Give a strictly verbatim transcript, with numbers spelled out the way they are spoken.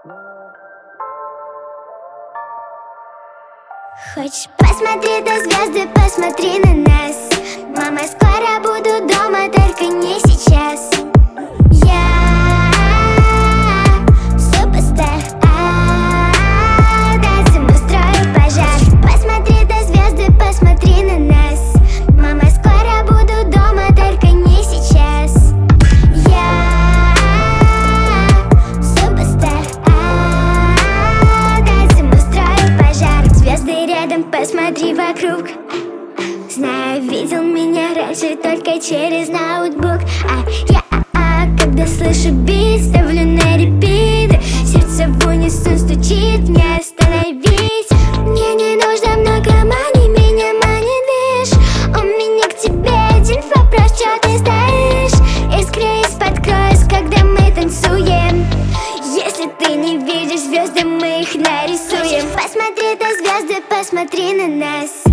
Хочешь посмотреть на звезды, посмотри на нас. Мама, скоро буду дома, только не сейчас. Я суперстар, дальше устрою пожар. Посмотри на звезды, посмотри на нас. Мама, скоро буду дома, только не сейчас. Я суперстар, дальше устрою пожар. Звезды рядом, посмотри вокруг. Знаю, видел меня раньше только через ноутбук. А я, а, а, когда слышу бит, ставлю на репит. Сердце в унисон стучит, не остановить. Мне не нужно много мани, меня манит движ. У меня к тебе один вопрос, чё ты стоишь? Искры из-под крыльев, когда мы танцуем. Если ты не видишь звезды, мы их нарисуем. Посмотри на звезды, посмотри на нас.